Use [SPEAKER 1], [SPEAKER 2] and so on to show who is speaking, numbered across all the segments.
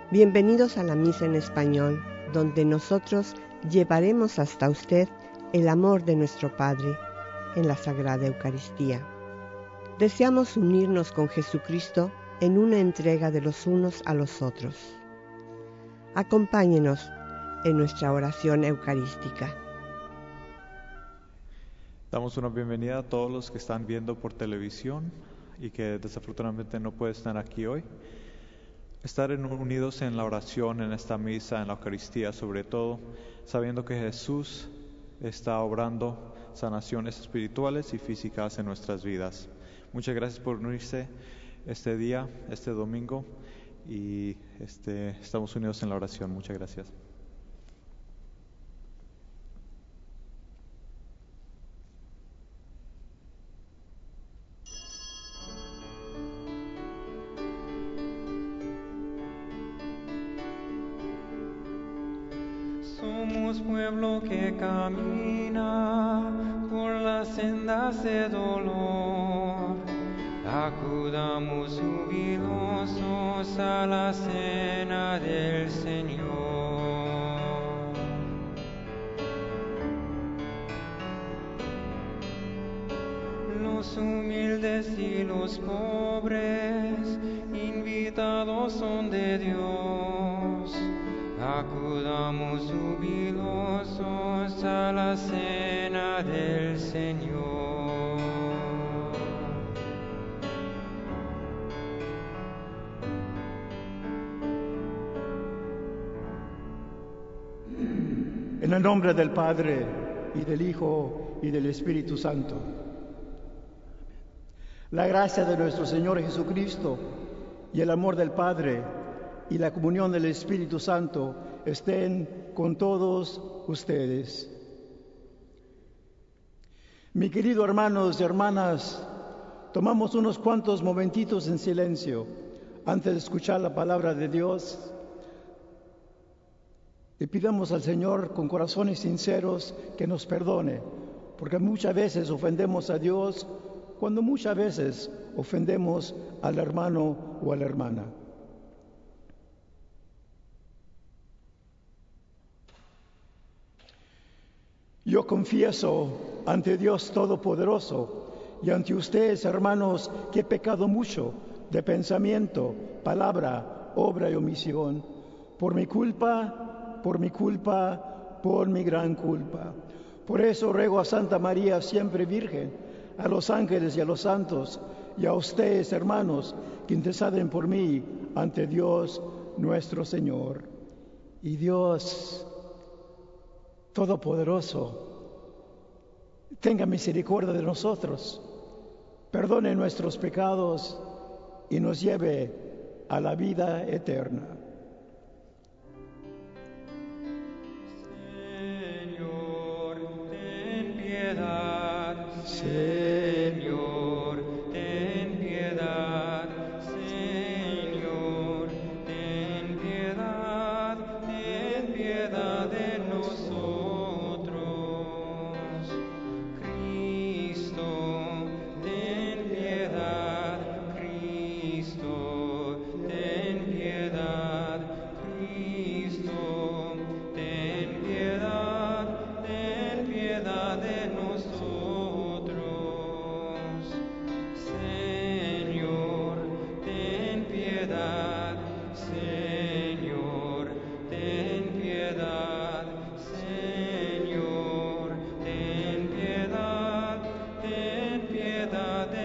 [SPEAKER 1] Bienvenidos a la Misa en Español, donde nosotros llevaremos hasta usted el amor de nuestro Padre en la Sagrada Eucaristía. Deseamos unirnos con Jesucristo en una entrega de los unos a los otros. Acompáñenos en nuestra oración eucarística.
[SPEAKER 2] Damos una bienvenida a todos los que están viendo por televisión y que desafortunadamente no pueden estar aquí hoy. Estar unidos en la oración, en esta misa, en la Eucaristía, sobre todo, sabiendo que Jesús está obrando sanaciones espirituales y físicas en nuestras vidas. Muchas gracias por unirse este día, este domingo, y estamos unidos en la oración. Muchas gracias.
[SPEAKER 3] Somos pueblo que camina por las sendas de dolor. Acudamos jubilosos a la cena del Señor. Los humildes y los pobres, invitados son de Dios. Acudamos jubilosos a la cena del Señor.
[SPEAKER 4] En el nombre del Padre, y del Hijo, y del Espíritu Santo. La gracia de nuestro Señor Jesucristo, y el amor del Padre, y la comunión del Espíritu Santo estén con todos ustedes. Mi querido hermanos y hermanas, tomamos unos cuantos momentitos en silencio antes de escuchar la palabra de Dios. Le pidamos al Señor con corazones sinceros que nos perdone, porque muchas veces ofendemos a Dios cuando muchas veces ofendemos al hermano o a la hermana. Yo confieso ante Dios Todopoderoso y ante ustedes, hermanos, que he pecado mucho de pensamiento, palabra, obra y omisión, por mi gran culpa. Por eso ruego a Santa María, siempre Virgen, a los ángeles y a los santos, y a ustedes, hermanos, que interceden por mí ante Dios nuestro Señor. Y Dios Todopoderoso, tenga misericordia de nosotros, perdone nuestros pecados y nos lleve a la vida eterna.
[SPEAKER 3] Señor, ten piedad.
[SPEAKER 4] Señor,
[SPEAKER 3] ten piedad. Señor, ten piedad. Ten piedad de nosotros. Cristo, ten piedad. Cristo, ten piedad. Cristo, ten piedad. Ten piedad de nosotros. Señor, ten piedad. Señor, ten piedad. Señor, ten piedad. Ten piedad de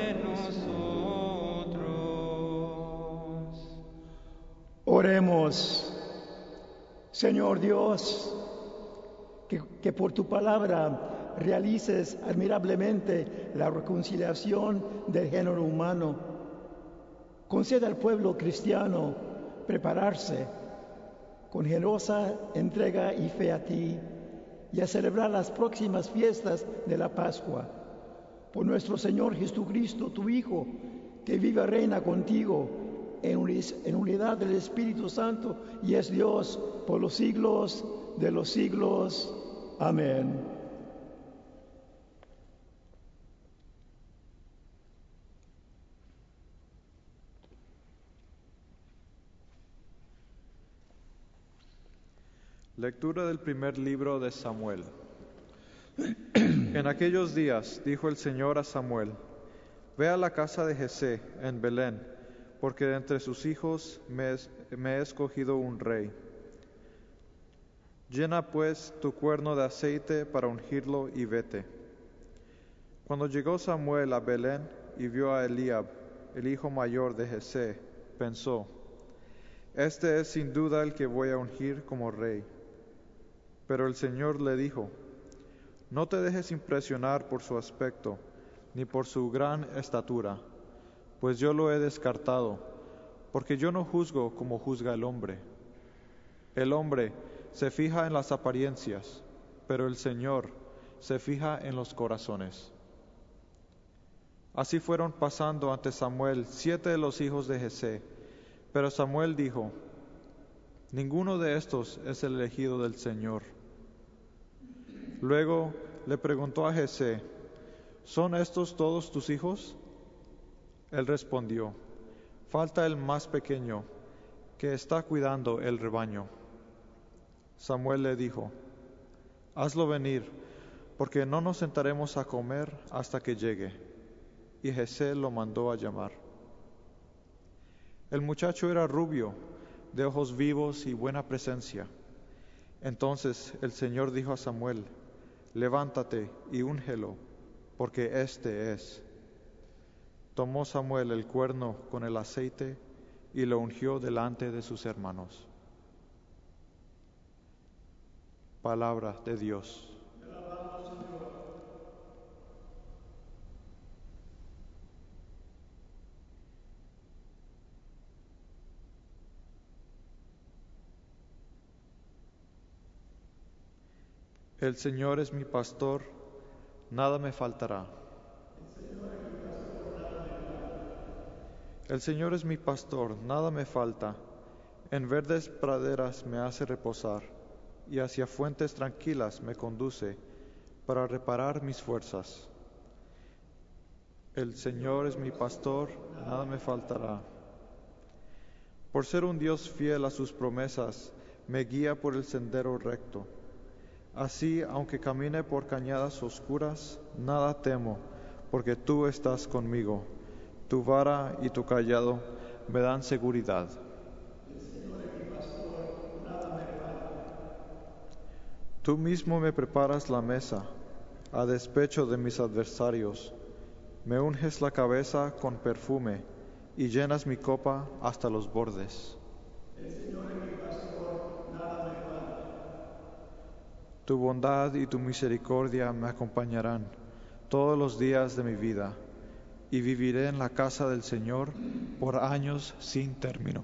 [SPEAKER 3] nosotros.
[SPEAKER 4] oremos. Señor Dios, que por tu palabra realices admirablemente la reconciliación del género humano. Conceda al pueblo cristiano prepararse con generosa entrega y fe a ti y a celebrar las próximas fiestas de la Pascua. Por nuestro Señor Jesucristo, tu Hijo, que vive y reina contigo en unidad del Espíritu Santo y es Dios por los siglos de los siglos. Amén.
[SPEAKER 2] Lectura del primer libro de Samuel. En aquellos días dijo el Señor a Samuel: Ve a la casa de Jesé en Belén, porque de entre sus hijos me he escogido un rey. Llena pues tu cuerno de aceite para ungirlo y vete. Cuando llegó Samuel a Belén y vio a Eliab, el hijo mayor de Jesé, pensó: Este es sin duda el que voy a ungir como rey. Pero el Señor le dijo: No te dejes impresionar por su aspecto, ni por su gran estatura, pues yo lo he descartado, porque yo no juzgo como juzga el hombre. El hombre se fija en las apariencias, pero el Señor se fija en los corazones. Así fueron pasando ante Samuel 7 de los hijos de Jesé, pero Samuel dijo: Ninguno de estos es el elegido del Señor. Luego le preguntó a Jesé: ¿Son estos todos tus hijos? Él respondió: Falta el más pequeño, que está cuidando el rebaño. Samuel le dijo: Hazlo venir, porque no nos sentaremos a comer hasta que llegue. Y Jesé lo mandó a llamar. El muchacho era rubio, de ojos vivos y buena presencia. Entonces el Señor dijo a Samuel: Levántate y úngelo, porque este es. Tomó Samuel el cuerno con el aceite y lo ungió delante de sus hermanos. Palabra de Dios. El Señor es mi pastor, nada me faltará. El Señor es mi pastor, nada me falta. En verdes praderas me hace reposar, y hacia fuentes tranquilas me conduce, para reparar mis fuerzas. El Señor es mi pastor, nada me faltará. Por ser un Dios fiel a sus promesas, me guía por el sendero recto. Así, aunque camine por cañadas oscuras, nada temo, porque tú estás conmigo. Tu vara y tu cayado me dan seguridad. Tú mismo me preparas la mesa, a despecho de mis adversarios. Me unges la cabeza con perfume y llenas mi copa hasta los bordes. Tu bondad y tu misericordia me acompañarán todos los días de mi vida, y viviré en la casa del Señor por años sin término.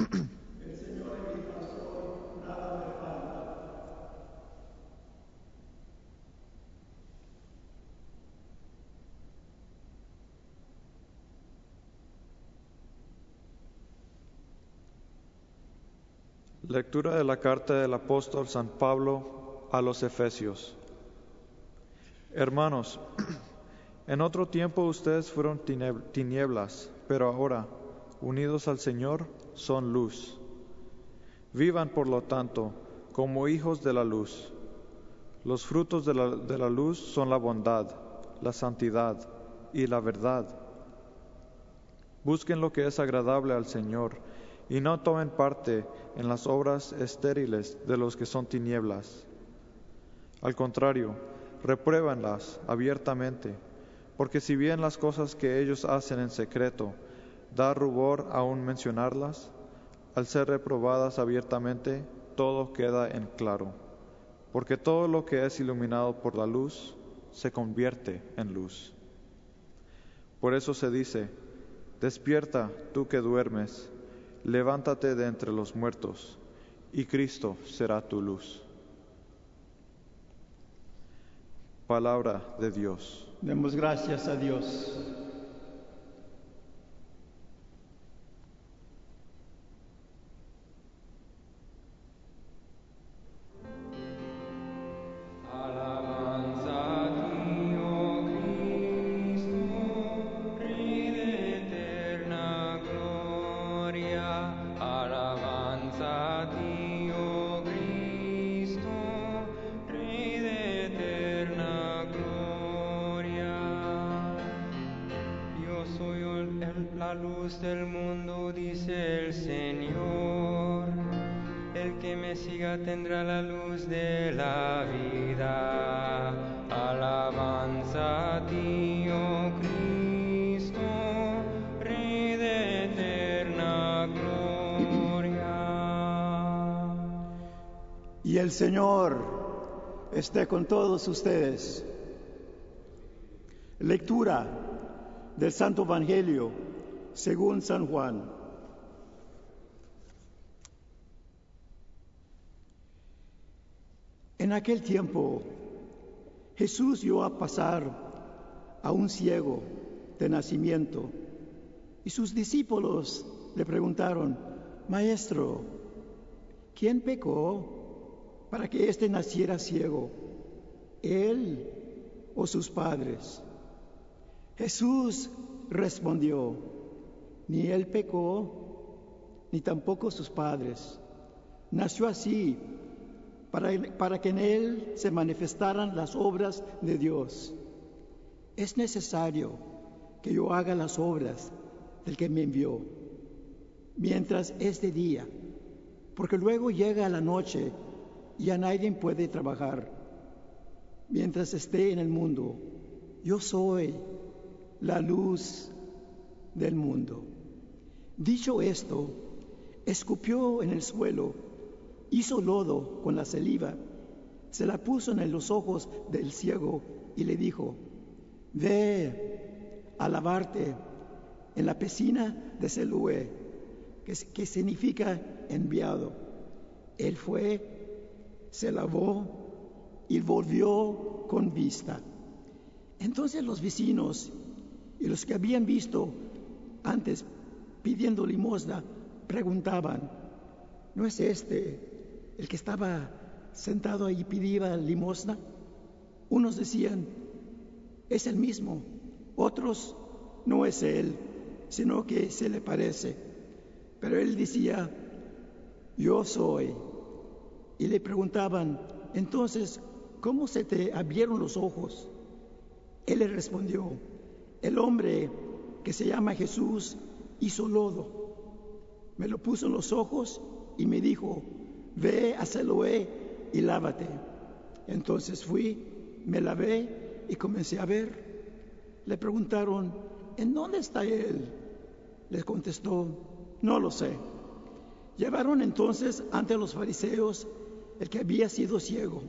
[SPEAKER 2] Lectura de la carta del apóstol San Pablo a los Efesios. Hermanos, en otro tiempo ustedes fueron tinieblas, pero ahora, unidos al Señor, son luz. Vivan, por lo tanto, como hijos de la luz. Los frutos de la luz son la bondad, la santidad y la verdad. Busquen lo que es agradable al Señor y no tomen parte en las obras estériles de los que son tinieblas. Al contrario, repruébanlas abiertamente, porque si bien las cosas que ellos hacen en secreto da rubor aún mencionarlas, al ser reprobadas abiertamente, todo queda en claro, porque todo lo que es iluminado por la luz se convierte en luz. Por eso se dice: despierta tú que duermes, levántate de entre los muertos, y Cristo será tu luz. Palabra de Dios.
[SPEAKER 4] Demos gracias a Dios.
[SPEAKER 3] Alabanza a Dio Cristo, la luz del mundo, dice el Señor. El que me siga tendrá la luz de la vida. Alabanza a ti, oh Cristo, Rey de eterna gloria.
[SPEAKER 4] Y el Señor esté con todos ustedes. Lectura del Santo Evangelio según San Juan. En aquel tiempo, Jesús vio a pasar a un ciego de nacimiento, y sus discípulos le preguntaron: Maestro, ¿quién pecó para que éste naciera ciego, él o sus padres? Jesús respondió: ni él pecó, ni tampoco sus padres. Nació así para que en él se manifestaran las obras de Dios. Es necesario que yo haga las obras del que me envió, mientras es de día, porque luego llega la noche y ya nadie puede trabajar. Mientras esté en el mundo, yo soy la luz del mundo. Dicho esto, escupió en el suelo, hizo lodo con la saliva, se la puso en los ojos del ciego y le dijo: ve a lavarte en la piscina de Siloé, que significa enviado. Él fue, se lavó y volvió con vista. Entonces los vecinos y los que habían visto antes pidiendo limosna preguntaban: ¿no es este el que estaba sentado ahí y pedía limosna? Unos decían: es el mismo. Otros: no es él, sino que se le parece. Pero él decía: yo soy. Y le preguntaban: entonces, ¿cómo se te abrieron los ojos? Él le respondió: el hombre que se llama Jesús hizo lodo, me lo puso en los ojos y me dijo: ve a Siloé y lávate. Entonces fui, me lavé y comencé a ver. Le preguntaron: ¿en dónde está él? Les contestó: no lo sé. Llevaron entonces ante los fariseos el que había sido ciego.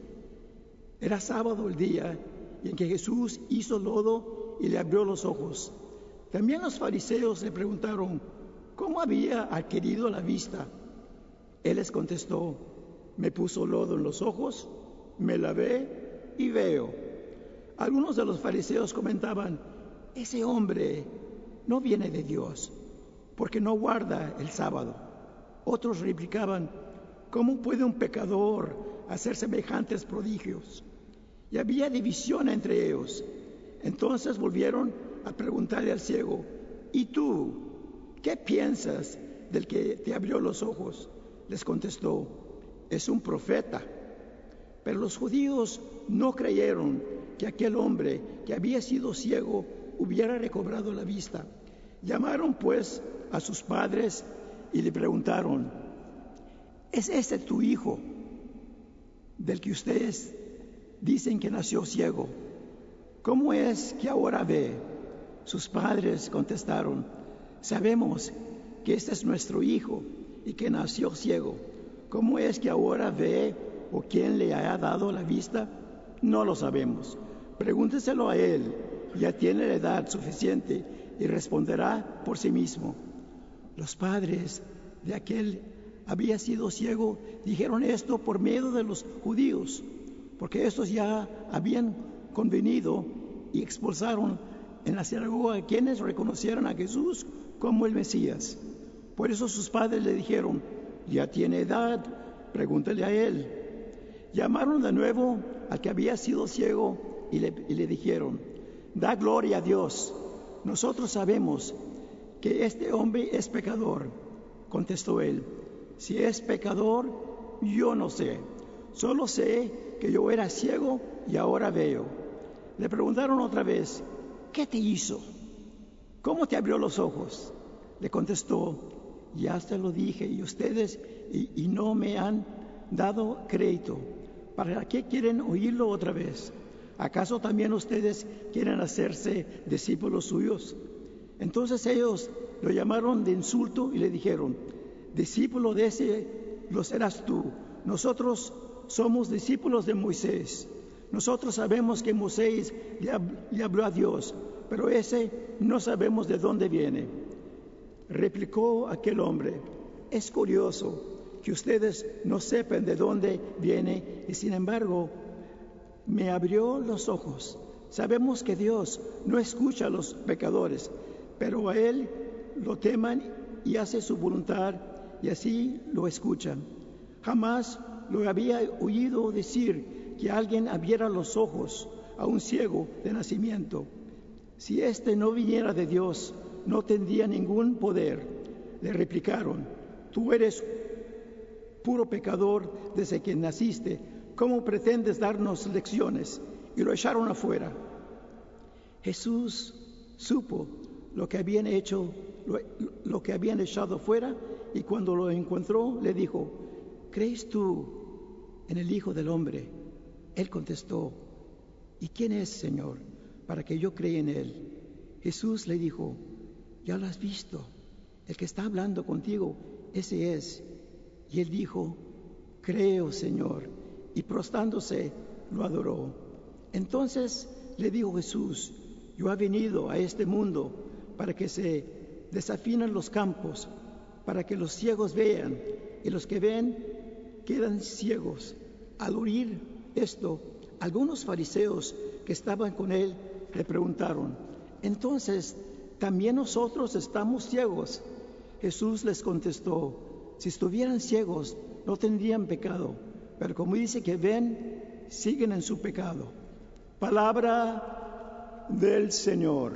[SPEAKER 4] Era sábado el día en que Jesús hizo lodo y le abrió los ojos. También los fariseos le preguntaron cómo había adquirido la vista. Él les contestó: me puso lodo en los ojos, me lavé y veo. Algunos de los fariseos comentaban: ese hombre no viene de Dios, porque no guarda el sábado. Otros replicaban: ¿cómo puede un pecador hacer semejantes prodigios? Y había división entre ellos. Entonces volvieron a preguntarle al ciego: ¿y tú qué piensas del que te abrió los ojos? Les contestó: es un profeta. Pero los judíos no creyeron que aquel hombre que había sido ciego hubiera recobrado la vista. Llamaron pues a sus padres y le preguntaron: ¿es este tu hijo, del que ustedes dicen que nació ciego? ¿Cómo es que ahora ve? Sus padres contestaron: sabemos que este es nuestro hijo y que nació ciego. ¿Cómo es que ahora ve, o quién le ha dado la vista? No lo sabemos. Pregúnteselo a él, ya tiene la edad suficiente y responderá por sí mismo. Los padres de aquel había sido ciego dijeron esto por miedo de los judíos, porque estos ya habían convenido y expulsaron en la sinagoga a quienes reconocieran a Jesús como el Mesías. Por eso sus padres le dijeron: ya tiene edad, pregúntale a él. Llamaron de nuevo al que había sido ciego y le dijeron: da gloria a Dios, nosotros sabemos que este hombre es pecador. Contestó él: si es pecador, yo no sé, solo sé que yo era ciego y ahora veo. Le preguntaron otra vez: ¿qué te hizo? ¿Cómo te abrió los ojos? Le contestó: ya se lo dije y ustedes y no me han dado crédito. ¿Para qué quieren oírlo otra vez? ¿Acaso también ustedes quieren hacerse discípulos suyos? Entonces ellos lo llamaron de insulto y le dijeron: discípulo de ese lo serás tú. Nosotros somos discípulos de Moisés. Nosotros sabemos que Moisés le habló a Dios, pero ese no sabemos de dónde viene. Replicó aquel hombre: es curioso que ustedes no sepan de dónde viene y sin embargo me abrió los ojos. Sabemos que Dios no escucha a los pecadores, pero a Él lo teman y hace su voluntad y así lo escuchan. Jamás lo había oído decir que alguien abriera los ojos a un ciego de nacimiento. Si éste no viniera de Dios, no tendría ningún poder. Le replicaron: tú eres puro pecador desde que naciste. ¿Cómo pretendes darnos lecciones? Y lo echaron afuera. Jesús supo lo que habían hecho, lo que habían echado fuera, y cuando lo encontró le dijo: ¿crees tú en el Hijo del Hombre? Él contestó: ¿y quién es, Señor, para que yo crea en él? Jesús le dijo: ya lo has visto, el que está hablando contigo, ese es. Y él dijo: creo, Señor, y prostrándose lo adoró. Entonces le dijo Jesús: yo he venido a este mundo para que se desafinen los campos, para que los ciegos vean y los que ven quedan ciegos. Al oír esto, algunos fariseos que estaban con él le preguntaron: entonces, ¿también nosotros estamos ciegos? Jesús les contestó: si estuvieran ciegos, no tendrían pecado, pero como dice que ven, siguen en su pecado. Palabra del Señor.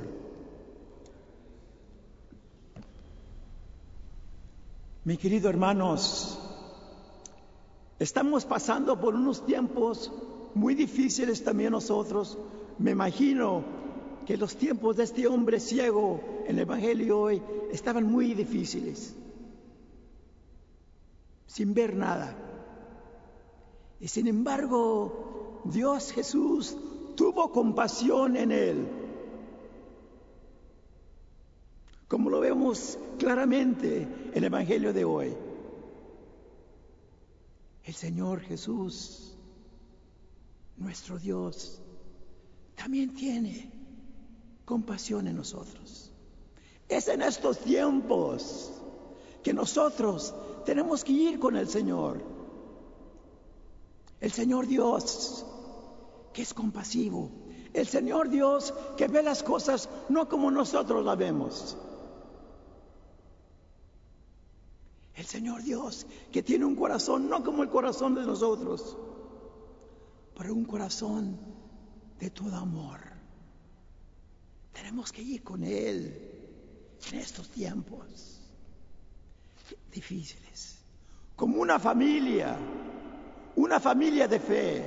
[SPEAKER 4] Mi querido hermanos, estamos pasando por unos tiempos muy difíciles también nosotros. Me imagino que los tiempos de este hombre ciego en el Evangelio hoy estaban muy difíciles, sin ver nada. Y sin embargo, Dios Jesús tuvo compasión en él, como lo vemos claramente en el Evangelio de hoy. El Señor Jesús, nuestro Dios, también tiene compasión en nosotros. Es en estos tiempos que nosotros tenemos que ir con el Señor. El Señor Dios, que es compasivo. El Señor Dios, que ve las cosas no como nosotros las vemos. El Señor Dios, que tiene un corazón no como el corazón de nosotros, pero un corazón de todo amor. Tenemos que ir con Él en estos tiempos difíciles, como una familia de fe.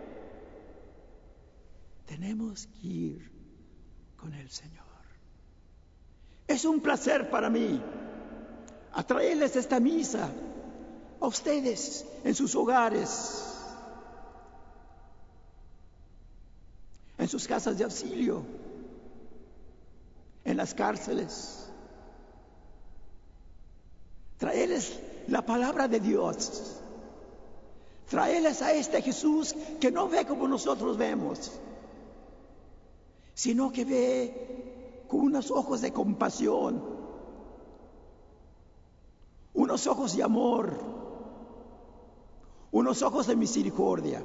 [SPEAKER 4] Tenemos que ir con el Señor. Es un placer para mí a traerles esta misa a ustedes en sus hogares, en sus casas de auxilio, en las cárceles. Traerles la palabra de Dios. Traerles a este Jesús que no ve como nosotros vemos, sino que ve con unos ojos de compasión, unos ojos de amor, unos ojos de misericordia.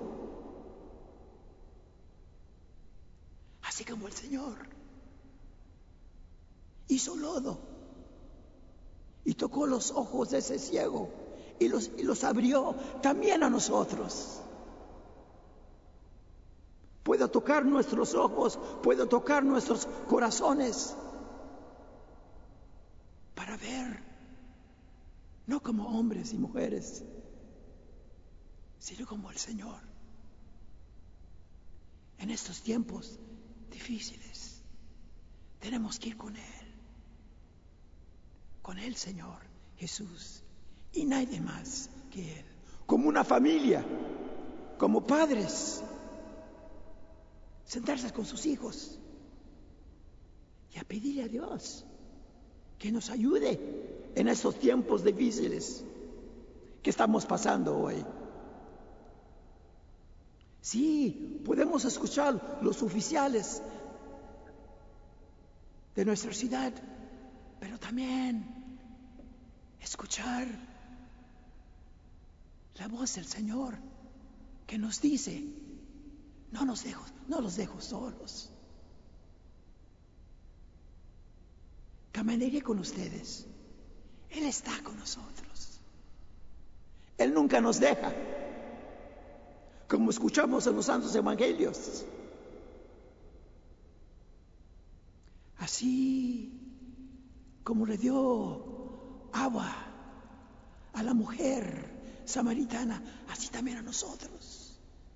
[SPEAKER 4] Así como el Señor hizo lodo y tocó los ojos de ese ciego y los abrió también a nosotros. Puede tocar nuestros ojos, puede tocar nuestros corazones para ver, no como hombres y mujeres, sino como el Señor. En estos tiempos difíciles tenemos que ir con Él. con el Señor Jesús y nadie más que Él. Como una familia, como padres, sentarse con sus hijos y a pedirle a Dios que nos ayude en estos tiempos difíciles que estamos pasando hoy. Sí, podemos escuchar los oficiales de nuestra ciudad, pero también escuchar la voz del Señor que nos dice, no los dejo solos. Caminaré con ustedes. Él está con nosotros. Él nunca nos deja, como escuchamos en los santos evangelios. Así como le dio agua a la mujer samaritana, así también a nosotros.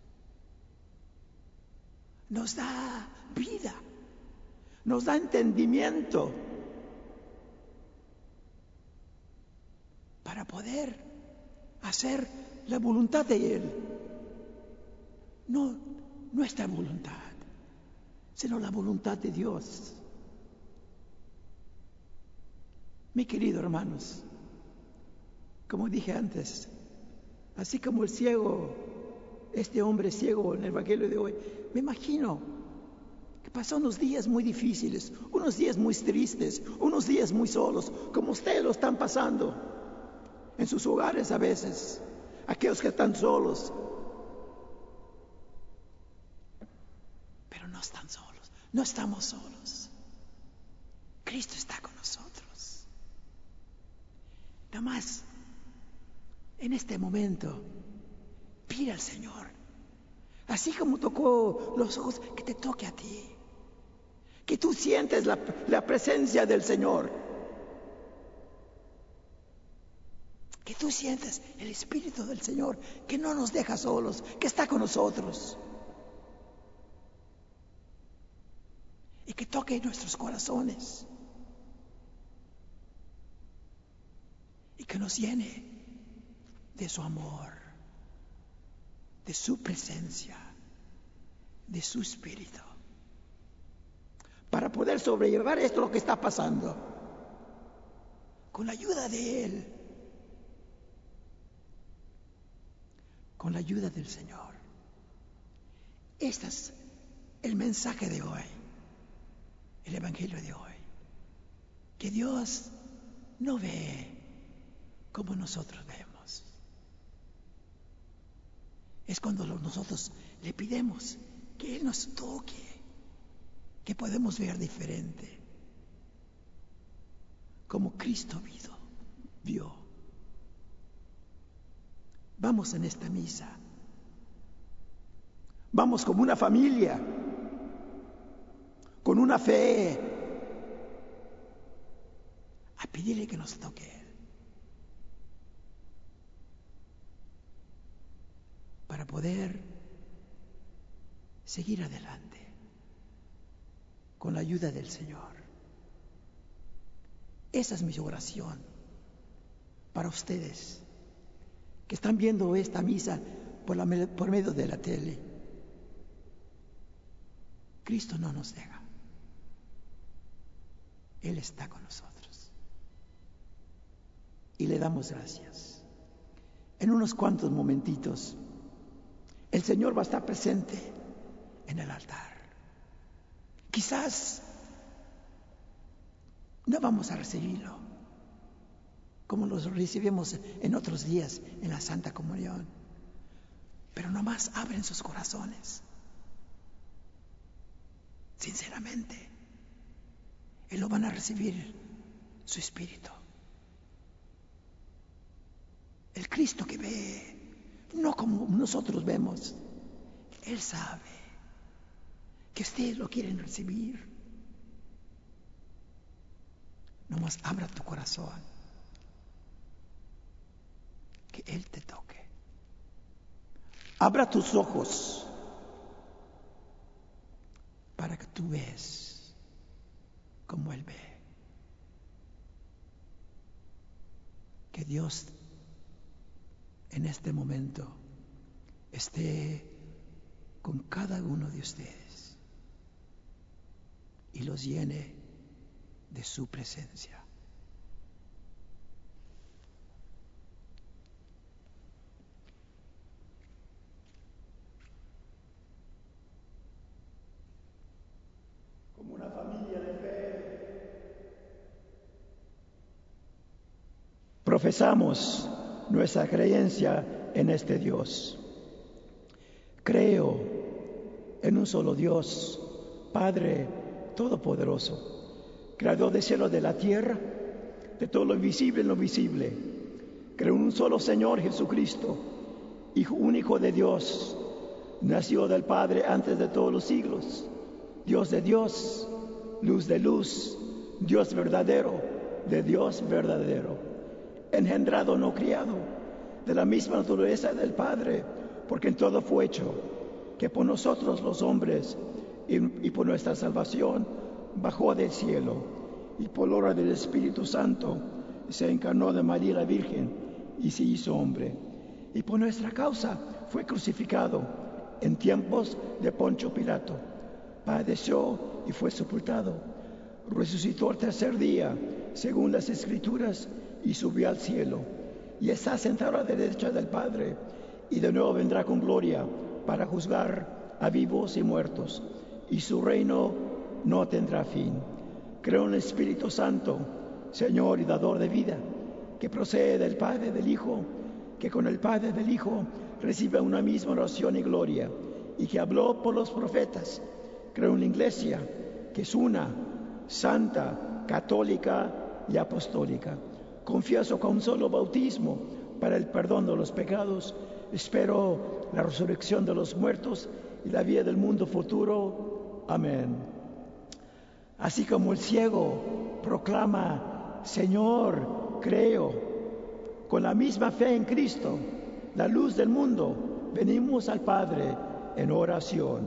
[SPEAKER 4] Nos da vida, nos da entendimiento para poder hacer la voluntad de Él. No nuestra voluntad, sino la voluntad de Dios. Mi querido hermanos, como dije antes, así como el ciego, este hombre ciego en el evangelio de hoy, me imagino que pasó unos días muy difíciles, unos días muy tristes, unos días muy solos, como ustedes lo están pasando en sus hogares a veces, aquellos que están solos. Pero no están solos, no estamos solos. Cristo está con nosotros. Nada más, en este momento, pide al Señor, así como tocó los ojos, que te toque a ti, que tú sientes la presencia del Señor, que tú sientes el Espíritu del Señor, que no nos deja solos, que está con nosotros, y que toque nuestros corazones, y que nos llene de su amor, de su presencia, de su Espíritu, para poder sobrellevar esto lo que está pasando, con la ayuda de Él, con la ayuda del Señor. Este es el mensaje de hoy, el Evangelio de hoy, que Dios no ve como nosotros vemos. Es cuando nosotros le pidemos que Él nos toque, que podemos ver diferente, como Cristo vio. Vamos en esta misa, vamos como una familia, con una fe, a pedirle que nos toque Él, para poder seguir adelante con la ayuda del Señor. Esa es mi oración para ustedes que están viendo esta misa por medio de la tele. Cristo no nos deja. Él está con nosotros. Y le damos gracias. En unos cuantos momentitos, el Señor va a estar presente en el altar. Quizás no vamos a recibirlo como lo recibimos en otros días en la Santa Comunión, pero nomás abren sus corazones sinceramente, y lo van a recibir su Espíritu. El Cristo que ve, no como nosotros vemos, Él sabe que ustedes lo quieren recibir. Nomás abra tu corazón, que Él te toque. Abra tus ojos para que tú veas como Él ve. que Dios en este momento esté con cada uno de ustedes y los llene de su presencia. Como una familia de fe, profesamos nuestra creencia en este Dios. Creo en un solo Dios, Padre Todopoderoso, Creador del cielo y de la tierra, de todo lo visible y lo visible. Creo en un solo Señor Jesucristo, Hijo único de Dios, nació del Padre antes de todos los siglos, Dios de Dios, luz de luz, Dios verdadero, de Dios verdadero, engendrado, no criado, de la misma naturaleza del Padre, porque en todo fue hecho, que por nosotros los hombres y por nuestra salvación bajó del cielo, y por la obra del Espíritu Santo se encarnó de María la Virgen y se hizo hombre, y por nuestra causa fue crucificado en tiempos de Poncio Pilato, padeció y fue sepultado, resucitó al tercer día, según las Escrituras, y subió al cielo, y está sentado a la derecha del Padre, y de nuevo vendrá con gloria para juzgar a vivos y muertos, y su reino no tendrá fin. Creo en el Espíritu Santo, Señor y dador de vida, que procede del Padre y del Hijo, que con el Padre y del Hijo recibe una misma oración y gloria, y que habló por los profetas. Creo en la Iglesia, que es una, santa, católica y apostólica. Confieso con un solo bautismo para el perdón de los pecados. Espero la resurrección de los muertos y la vida del mundo futuro. Amén. Así como el ciego proclama, Señor, creo, con la misma fe en Cristo, la luz del mundo, venimos al Padre en oración.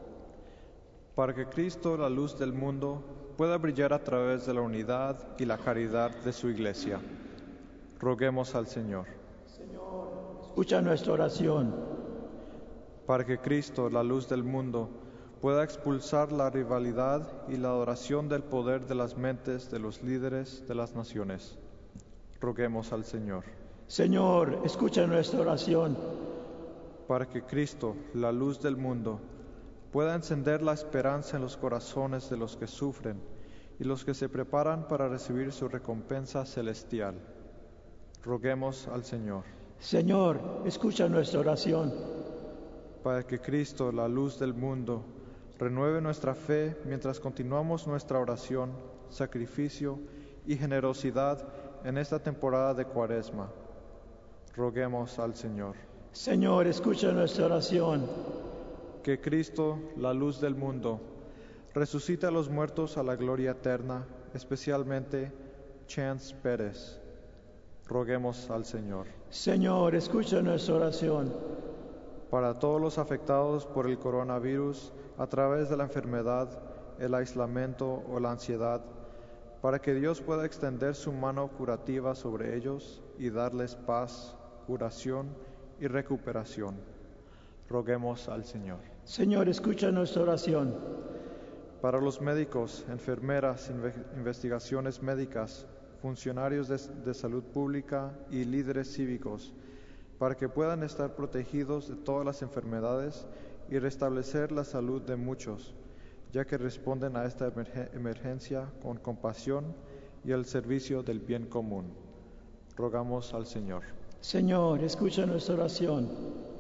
[SPEAKER 2] Para que Cristo, la luz del mundo, pueda brillar a través de la unidad y la caridad de su Iglesia. Roguemos al Señor.
[SPEAKER 4] Señor, escucha nuestra oración.
[SPEAKER 2] Para que Cristo, la luz del mundo, pueda expulsar la rivalidad y la adoración del poder de las mentes de los líderes de las naciones. Roguemos al Señor.
[SPEAKER 4] Señor, escucha nuestra oración.
[SPEAKER 2] Para que Cristo, la luz del mundo, pueda encender la esperanza en los corazones de los que sufren y los que se preparan para recibir su recompensa celestial. Roguemos al Señor.
[SPEAKER 4] Señor, escucha nuestra oración.
[SPEAKER 2] Para que Cristo, la luz del mundo, renueve nuestra fe mientras continuamos nuestra oración, sacrificio y generosidad en esta temporada de Cuaresma. Roguemos al Señor.
[SPEAKER 4] Señor, escucha nuestra oración.
[SPEAKER 2] Que Cristo, la luz del mundo, resucite a los muertos a la gloria eterna, especialmente Chance Pérez. Roguemos al Señor.
[SPEAKER 4] Señor, escucha nuestra oración.
[SPEAKER 2] Para todos los afectados por el coronavirus a través de la enfermedad, el aislamiento o la ansiedad, para que Dios pueda extender su mano curativa sobre ellos y darles paz, curación y recuperación. Roguemos al Señor.
[SPEAKER 4] Señor, escucha nuestra oración.
[SPEAKER 2] Para los médicos, enfermeras, investigaciones médicas, funcionarios de salud pública y líderes cívicos, para que puedan estar protegidos de todas las enfermedades y restablecer la salud de muchos, ya que responden a esta emergencia con compasión y al servicio del bien común. Rogamos al Señor.
[SPEAKER 4] Señor, escucha nuestra oración.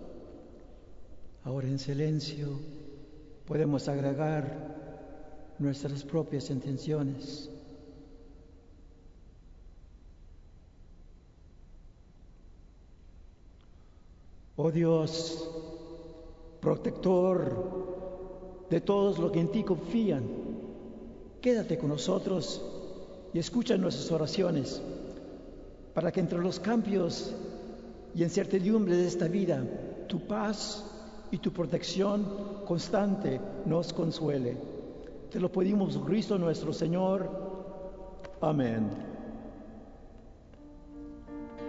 [SPEAKER 4] Ahora en silencio podemos agregar nuestras propias intenciones. Oh Dios, protector de todos los que en ti confían, quédate con nosotros y escucha nuestras oraciones, para que entre los cambios y incertidumbres de esta vida, tu paz y tu protección constante nos consuele. Te lo pedimos en Cristo nuestro Señor. Amén.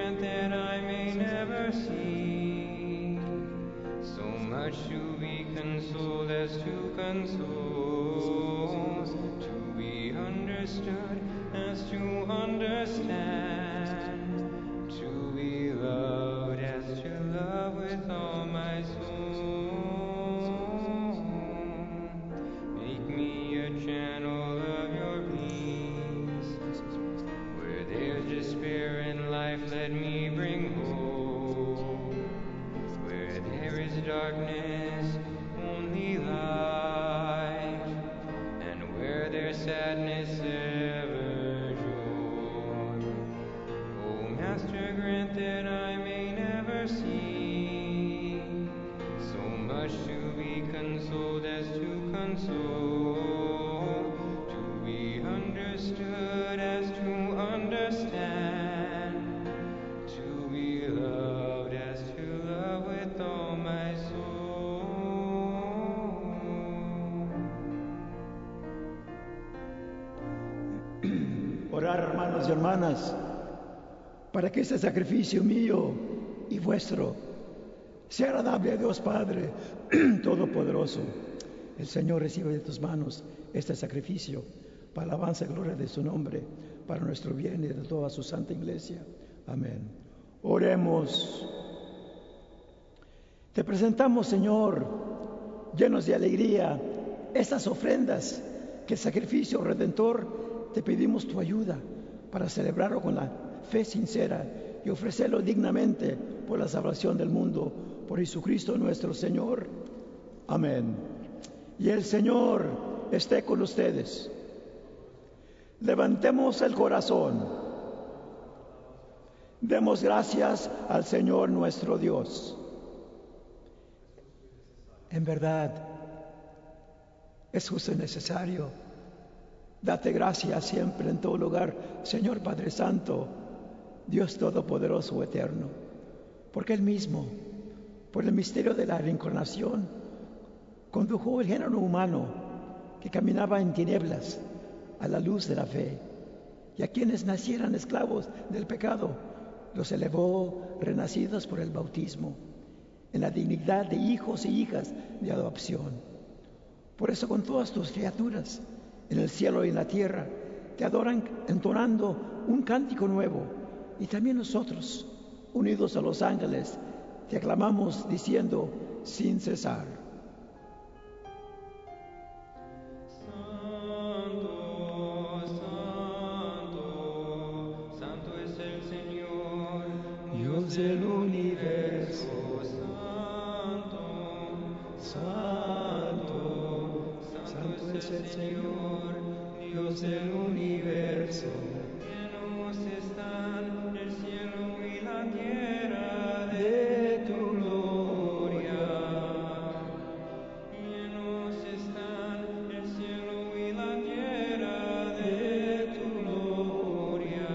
[SPEAKER 3] grant that I may never see so much to be consoled as to console, to be understood as to understand, to be loved as to love with all my soul. Make me a channel of your peace. Where there's despair in life, let me bring hope. Where there is darkness, only light. And where there's sadness, ever joy. O Master, grant that I may never see so much to be consoled as to console, to be understood as to understand, to be loved as to love with all my soul.
[SPEAKER 4] Orar, hermanos y hermanas, para que este sacrificio mío y vuestro sea agradable a Dios Padre Todopoderoso. El Señor recibe de tus manos este sacrificio para alabanza y gloria de su nombre, para nuestro bien y de toda su santa iglesia. Amén. Oremos. Te presentamos, Señor, llenos de alegría, estas ofrendas que el sacrificio redentor te pedimos tu ayuda para celebrarlo con la fe sincera y ofrecerlo dignamente por la salvación del mundo, por Jesucristo nuestro Señor. Amén. Y el Señor esté con ustedes. Levantemos el corazón. Demos gracias al Señor nuestro Dios. En verdad, es justo y necesario. Date gracias siempre en todo lugar, Señor Padre Santo, Dios Todopoderoso Eterno, porque Él mismo, por el misterio de la reencarnación, condujo el género humano que caminaba en tinieblas a la luz de la fe, y a quienes nacieran esclavos del pecado, los elevó renacidos por el bautismo, en la dignidad de hijos y hijas de adopción. Por eso con todas tus criaturas, en el cielo y en la tierra, te adoran entonando un cántico nuevo, y también nosotros, unidos a los ángeles, te aclamamos diciendo sin cesar:
[SPEAKER 3] Santo, santo, santo es el Señor,
[SPEAKER 4] Dios del universo.
[SPEAKER 3] santo,
[SPEAKER 4] Santo, santo es el Señor, Dios del universo.
[SPEAKER 3] llenos están el cielo y la tierra
[SPEAKER 4] De tu gloria,
[SPEAKER 3] llenos están el cielo y la tierra
[SPEAKER 4] de tu gloria.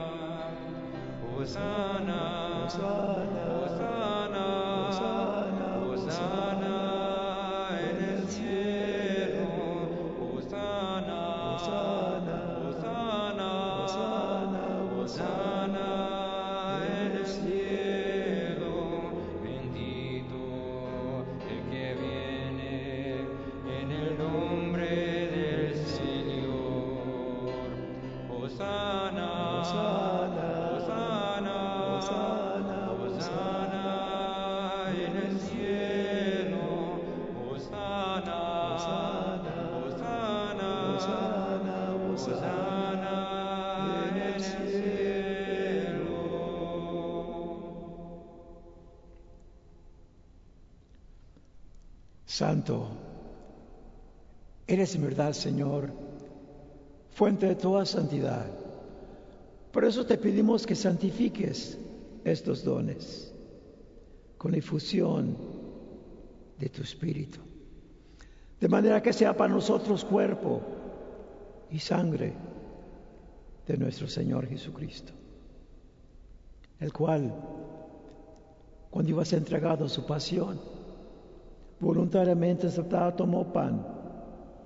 [SPEAKER 3] Hosana,
[SPEAKER 4] Hosana,
[SPEAKER 3] Hosana,
[SPEAKER 4] Hosana,
[SPEAKER 3] Hosana en el cielo, Hosana,
[SPEAKER 4] Hosana,
[SPEAKER 3] Hosana,
[SPEAKER 4] Hosana,
[SPEAKER 3] Hosana en el cielo, bendito el que viene en el nombre del Señor. Hosana,
[SPEAKER 4] Hosana,
[SPEAKER 3] Hosana,
[SPEAKER 4] Hosana,
[SPEAKER 3] Hosana en el cielo, Hosana,
[SPEAKER 4] Hosana,
[SPEAKER 3] Hosana,
[SPEAKER 4] Hosana,
[SPEAKER 3] Hosana en el cielo.
[SPEAKER 4] Santo, eres en verdad, Señor, fuente de toda santidad. Por eso te pedimos que santifiques estos dones con la infusión de tu Espíritu, de manera que sea para nosotros cuerpo y sangre de nuestro Señor Jesucristo, el cual, cuando iba a ser entregado a su pasión, voluntariamente aceptado, tomó pan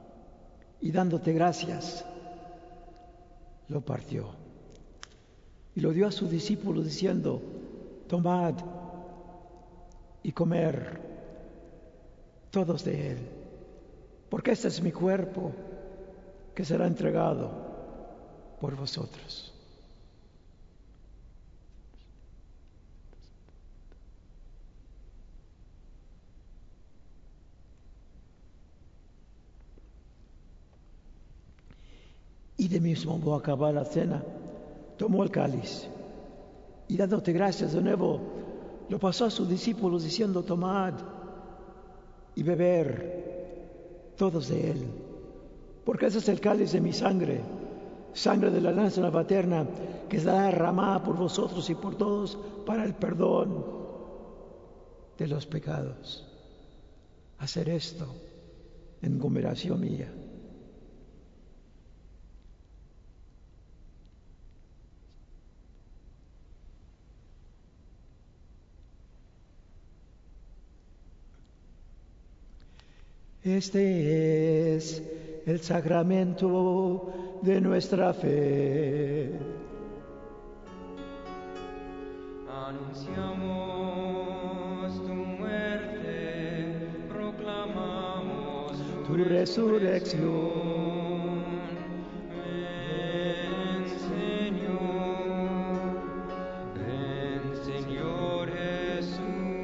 [SPEAKER 4] y dándote gracias, lo partió y lo dio a sus discípulos diciendo: tomad y comer todos de él, porque este es mi cuerpo que será entregado por vosotros. Y de mismo modo, acabada la cena, tomó el cáliz y dándote gracias de nuevo, lo pasó a sus discípulos diciendo: tomad y beber todos de él, porque ese es el cáliz de mi sangre, sangre de la alianza nueva eterna, que será derramada por vosotros y por todos para el perdón de los pecados. Hacer esto en conmemoración mía. Este es el sacramento de nuestra fe.
[SPEAKER 3] Anunciamos tu muerte, proclamamos
[SPEAKER 4] Tu resurrección.
[SPEAKER 3] Ven, Señor Jesús.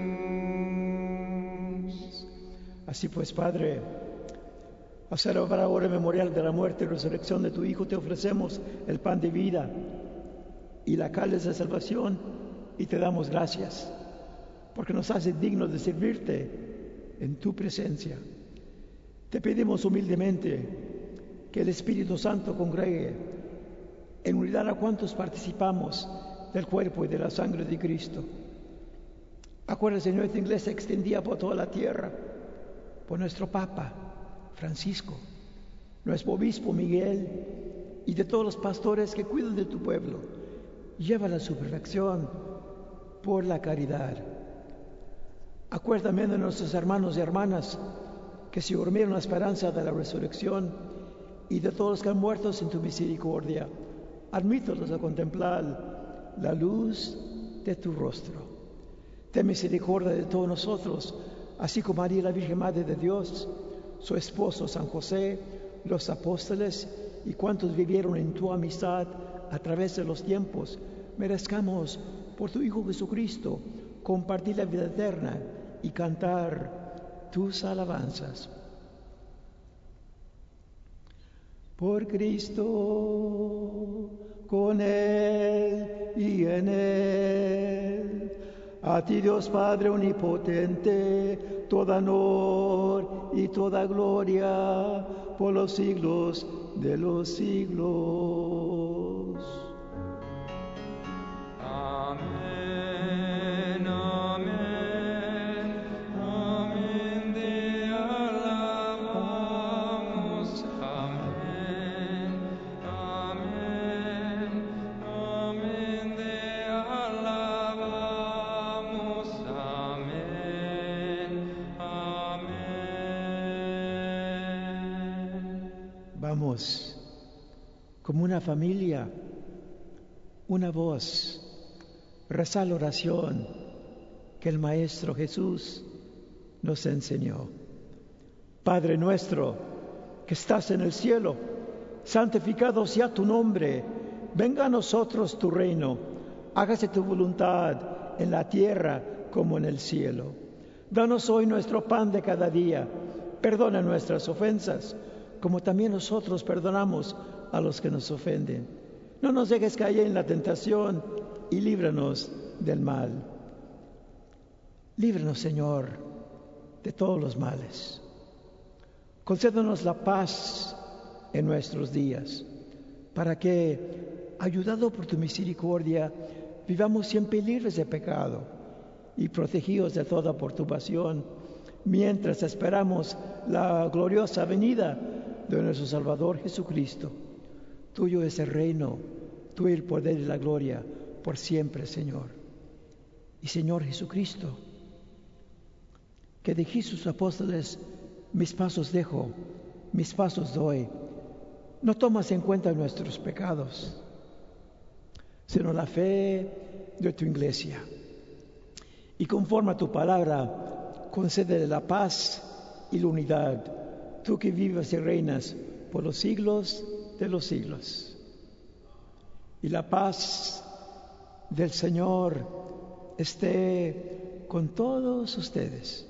[SPEAKER 4] Así pues, Padre, a celebrar ahora el memorial de la muerte y resurrección de tu Hijo, te ofrecemos el pan de vida y la cáliz de salvación, y te damos gracias, porque nos haces dignos de servirte en tu presencia. Te pedimos humildemente que el Espíritu Santo congregue en unidad a cuantos participamos del cuerpo y de la sangre de Cristo. Acuérdate, Señor, esta iglesia extendida por toda la tierra, por nuestro Papa Francisco, nuestro obispo Miguel y de todos los pastores que cuidan de tu pueblo. Llévala a su perfección por la caridad. Acuérdame de nuestros hermanos y hermanas que se durmieron en la esperanza de la resurrección y de todos los que han muerto en tu misericordia. Admítelos a contemplar la luz de tu rostro. Ten misericordia de todos nosotros, así como María, la Virgen Madre de Dios, su esposo San José, los apóstoles y cuantos vivieron en tu amistad a través de los tiempos, merezcamos por tu Hijo Jesucristo compartir la vida eterna y cantar tus alabanzas. Por Cristo, con Él y en Él, a ti, Dios Padre omnipotente, todo honor y toda gloria por los siglos de los siglos.
[SPEAKER 3] Amén, amén, amén, te alabamos. Amén, amén, amén, te alabamos. Amén, amén.
[SPEAKER 4] Vamos, como una familia, una voz, rezar la oración que el Maestro Jesús nos enseñó. Padre nuestro, que estás en el cielo, santificado sea tu nombre. Venga a nosotros tu reino. Hágase tu voluntad en la tierra como en el cielo. Danos hoy nuestro pan de cada día. Perdona nuestras ofensas, como también nosotros perdonamos a los que nos ofenden. No nos dejes caer en la tentación y líbranos del mal. Líbranos, Señor, de todos los males. Concédenos la paz en nuestros días, para que, ayudados por tu misericordia, vivamos siempre libres de pecado y protegidos de toda perturbación, mientras esperamos la gloriosa venida de nuestro Salvador Jesucristo. Tuyo es el reino, tuyo el poder y la gloria, por siempre, Señor. Y Señor Jesucristo, que dijiste a sus apóstoles: mis pasos dejo, mis pasos doy. No tomas en cuenta nuestros pecados, sino la fe de tu iglesia. Y conforme a tu palabra, concédele la paz y la unidad, tú que vives y reinas por los siglos de los siglos. Y la paz del Señor esté con todos ustedes.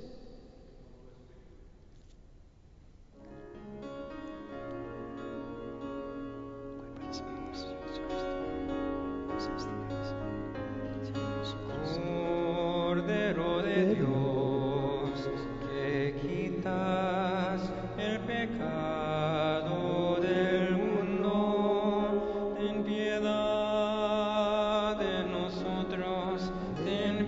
[SPEAKER 3] Cordero de Dios, que quitas el pecado del mundo, ten piedad de nosotros, ten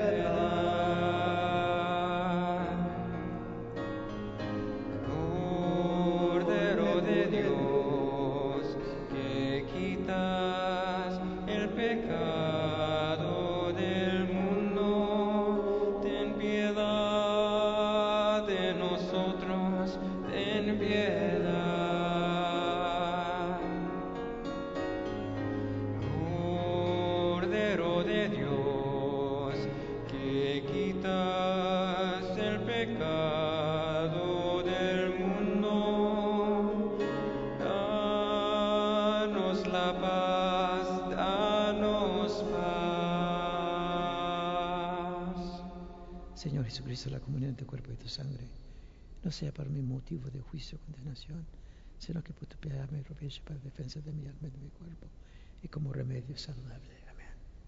[SPEAKER 3] piedad. Cordero de Dios, que quitas el pecado del mundo, ten piedad de nosotros, ten piedad. Cordero de Dios, que quitas el pecado del mundo, danos la paz, danos paz.
[SPEAKER 4] Señor Jesucristo, la comunión de tu cuerpo y tu sangre no sea para mí motivo de juicio o condenación, sino que por tu piedad me aproveche para defensa de mi alma y de mi cuerpo y como remedio saludable. Amén.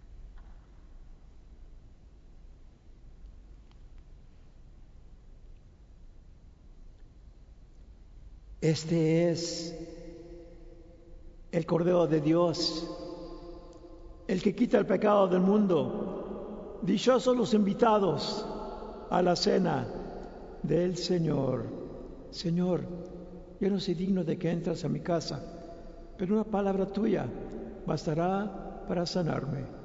[SPEAKER 4] Este es el Cordero de Dios, el que quita el pecado del mundo. Dichosos los invitados a la cena del Señor. Señor, yo no soy digno de que entres a mi casa, pero una palabra tuya bastará para sanarme.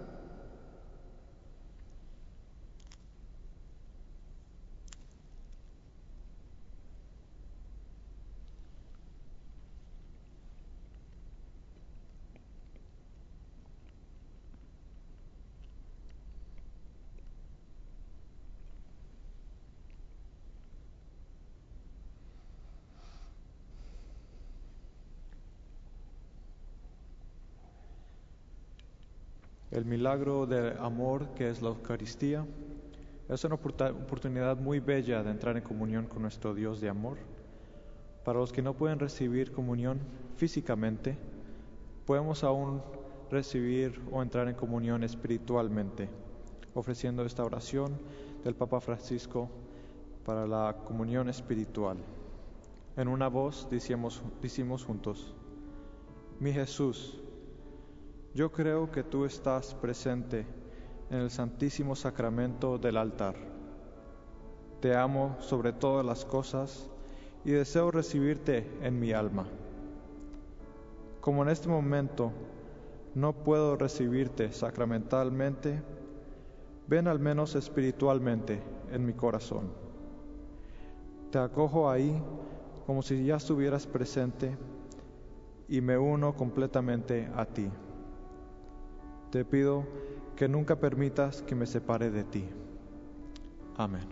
[SPEAKER 2] El milagro de amor que es la Eucaristía es una oportunidad muy bella de entrar en comunión con nuestro Dios de amor. Para los que no pueden recibir comunión físicamente, podemos aún recibir o entrar en comunión espiritualmente, ofreciendo esta oración del Papa Francisco para la comunión espiritual. En una voz decimos juntos: Mi Jesús, yo creo que tú estás presente en el Santísimo Sacramento del altar. Te amo sobre todas las cosas y deseo recibirte en mi alma. Como en este momento no puedo recibirte sacramentalmente, ven al menos espiritualmente en mi corazón. Te acojo ahí como si ya estuvieras presente y me uno completamente a ti. Te pido que nunca permitas que me separe de ti. Amén.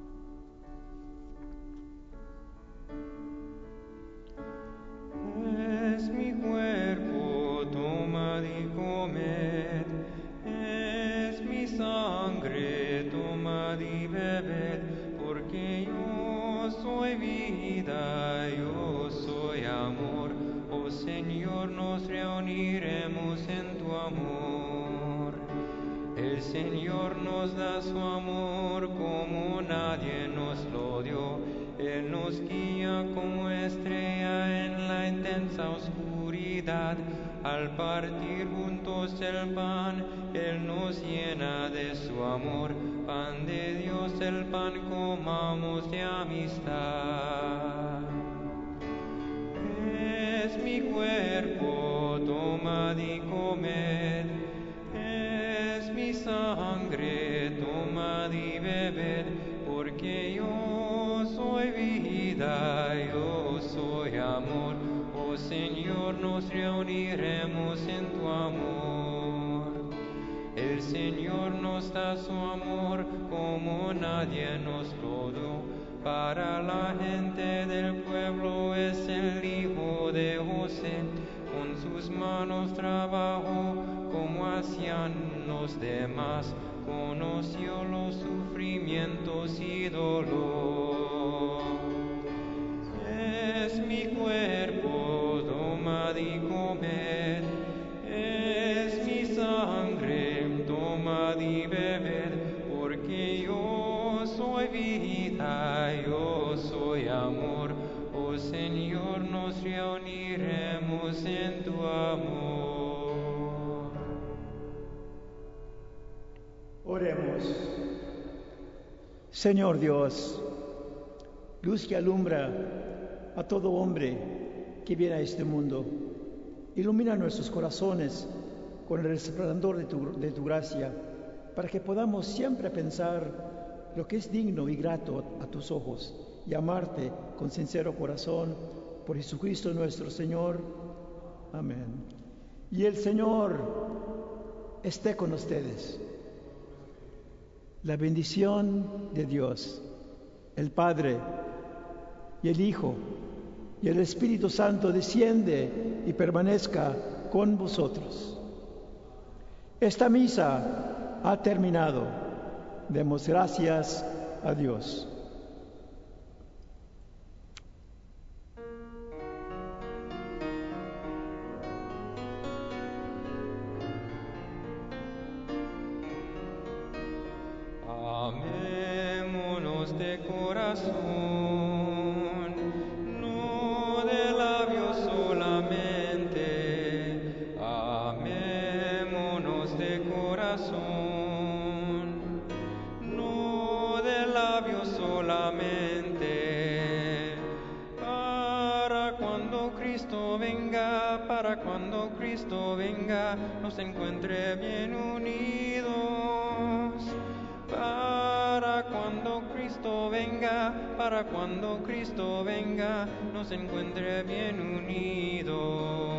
[SPEAKER 3] Es mi cuerpo, tomad y comed, es mi sangre, tomad y bebed, porque yo soy vida, yo soy amor. Oh Señor, nos reuniremos en tu amor. El Señor nos da su amor como nadie nos lo dio. Él nos guía como estrella en la intensa oscuridad. Al partir juntos el pan, Él nos llena de su amor. Pan de Dios, el pan comamos de amistad. Es mi cuerpo, tomad y comed. Es mi sangre, tomad y bebed, porque yo soy vida, yo soy amor. Oh Señor, nos reuniremos en tu amor. El Señor nos da su amor como nadie nos lo dio. Para la gente del pueblo es el Hijo de José. Con sus manos trabajó como hacían los demás. Conoció los sufrimientos y dolor. Es mi cuerpo, tomad y comed. Es mi sangre, tomad y bebed. Porque yo soy vida, yo soy amor. Oh Señor, nos reuniremos en tu amor.
[SPEAKER 4] Oremos. Señor Dios, luz que alumbra a todo hombre que viene a este mundo, ilumina nuestros corazones con el resplandor de tu gracia, para que podamos siempre pensar lo que es digno y grato a tus ojos y amarte con sincero corazón por Jesucristo nuestro Señor. Amén. Y el Señor esté con ustedes. La bendición de Dios, el Padre y el Hijo y el Espíritu Santo desciende y permanezca con vosotros. Esta misa ha terminado. Demos gracias a Dios.
[SPEAKER 3] Amémonos de corazón, no de labios solamente. Amémonos de corazón, no de labios solamente. Para cuando Cristo venga, nos encuentre bien unidos. Para cuando Cristo venga, nos encuentre bien unidos.